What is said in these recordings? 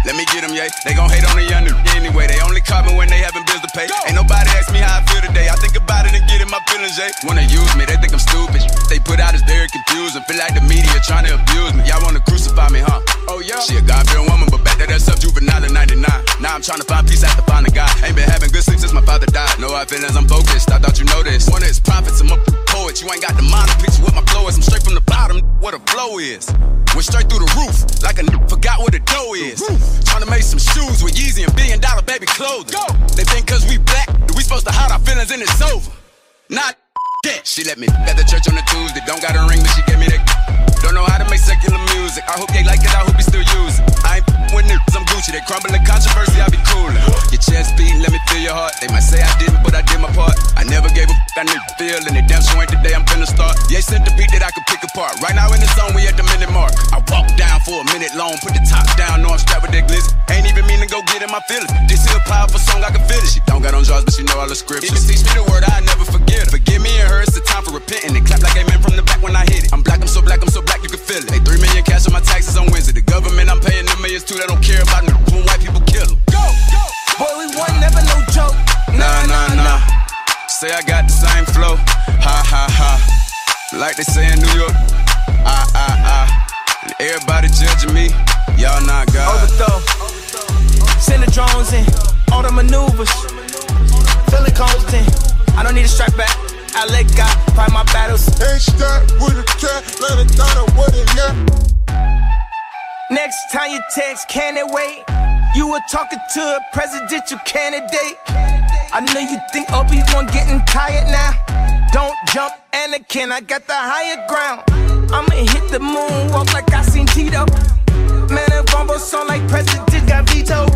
Let me get them, yeah. They gon' hate on the young anyway. They only call me when they having bills to pay. Ain't nobody ask me how I feel today. I think about it and get in my feelings, yeah. Wanna use me, they think I'm stupid. They put out is very confusing. Feel like the media trying to abuse me. Y'all wanna crucify me, huh? Oh yeah. She a God-fearing woman, but back to that sub juvenile in 99. Now I'm trying to find peace after finding God. Ain't been having good sleep since my father died. No hard feelings, I'm focused. I thought you know this. One of his prophets, I'm a poet. You ain't got the mind to picture what my flow is. I'm straight from the bottom, what a flow is. Went straight through the roof, like a forgot what a dough is. Trying to make some shoes with Yeezy and $1 billion baby clothing. They think cause we black, we supposed to hide our feelings and it's over. Not that. She let me at the church on the Tuesday. Don't got a ring, but she gave me that. Don't know how to make secular music. I hope they like it, I hope you still use it. I ain't with niggas, I'm Gucci. They crumbling controversy, I be coolin'. Your chest beating, let me feel your heart. They might say I didn't, but I did my part. I never gave a I need feel, and it damn sure ain't the day I'm finna start. Yeah, sent the beat that I could pick apart. Right now in the zone, we at the minute mark. I walk down for a minute long, put the top down, know I'm strapped with that glizzy. Ain't even mean to go get in my feelings. This is a powerful song, I can feel it. She don't got on jaws, but she know all the scriptures. Even teach me the word, I never forget her. Forgive me and her, it's the time for repenting. They clap like amen from the back when I hit it. I'm black, I'm so black, you can feel it. Hey, 3 million cash on my taxes on Wednesday. The government, I'm paying them millions too, they don't care about niggas when white people kill them. Go, go! Boy, we won, never no joke. Nah. Say I got the same flow. Ha, ha, ha. Like they say in New York. And everybody judging me. Y'all not God. Overthrow. Send the drones in. All the maneuvers. Philly Colston. I don't need a strap back. I let God fight my battles. Ain't stuck with a cat. Let it down with it, yeah. Next time you text, can it wait? You were talking to a presidential candidate. I know you think Obi-Wan getting tired now. Don't jump, Anakin, I got the higher ground. I'ma hit the moon, walk like I seen Tito. Man, a Vombo song like President got veto.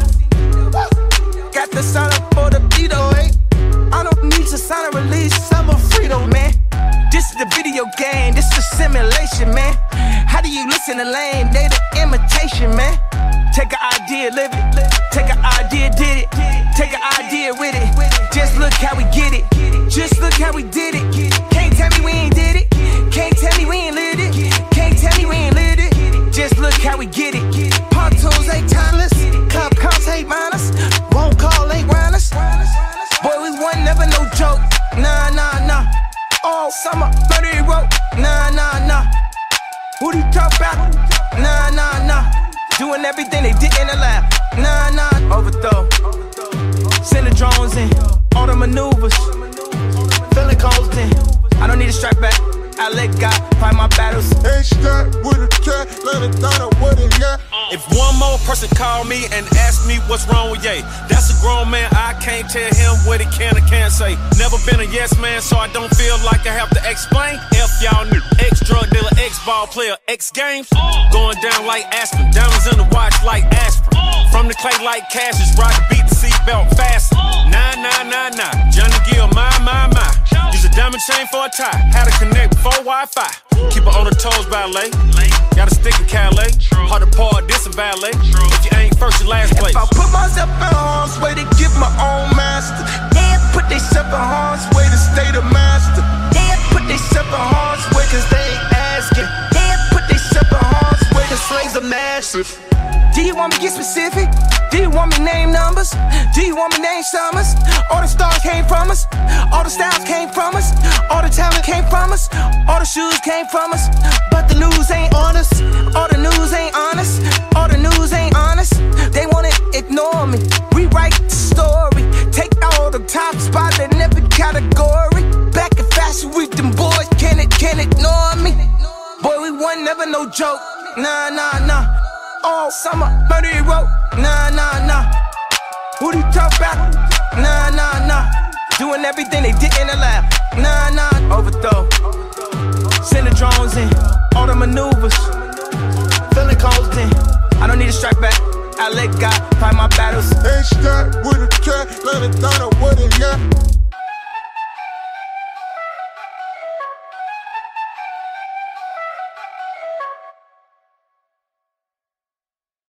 Got the sign up for the veto, eh? I don't need to sign a release, I'm a freedom, man. This is the video game, this is a simulation, man. How do you listen to Lane? They the imitation, man. Take an idea, live it. Take an idea, did it. Take an idea with it. Just look how we get it. Just look how we did it. Can't tell me we ain't did it. Can't tell me we ain't lived it. Can't tell me we ain't lived it. Just look how we get it. Pontoons ain't timeless. Club comps ain't minus. Won't call ain't wireless. Boy, we won, never no joke. Nah. All summer, 30 rope. Nah. Who do you talk about? Nah. Doing everything they did in the lab. Nah. Overthrow. Send the drones in. All the maneuvers. Philly Colston. I don't need a strap back. I let God fight my battles. Ain't stuck with a cat. Let it down with it, yeah. If one more person call me and ask me what's wrong with Ye, that's a grown man, I can't tell him what he can or can't say. Never been a yes man, so I don't feel like I have to explain. F y'all knew, ex-drug dealer, ex-ball player, ex-games. Going down like Aspen, diamonds in the watch like aspirin. From the clay like Cassius, ride the beat the seatbelt fast. Nah, Johnny Gill, my. Use a diamond chain for a tie, how to connect before Wi-Fi. Keep her on her toes, ballet. Got a stick in Calais. Hard to par, this a ballet. If you ain't first, you last place. If I put myself in harm's way to get my own master, they put themselves in harm's way to stay the master. They put themselves in harm's way cause they ain't asking. They put themselves in harm's way cause slaves are massive. Do you want me to get specific? Do you want me to name numbers? Do you want me to name summers? All the stars came from us. All the styles came from us. All the talent came from us. All the shoes came from us. But the news ain't on us. All the news ain't honest. All the news ain't honest. They wanna ignore me. Rewrite the story. Take all the top spots in every category. Back in fashion with them boys. Can't ignore me. Boy, we won, never no joke. Nah. All summer, 30 rope. Nah. Who do you talk about? Nah. Doing everything they did in the lab. Nah. Overthrow. Send the drones in. All the maneuvers. Philly Colston. I don't need a strap back. I let God fight my battles. Ain't stuck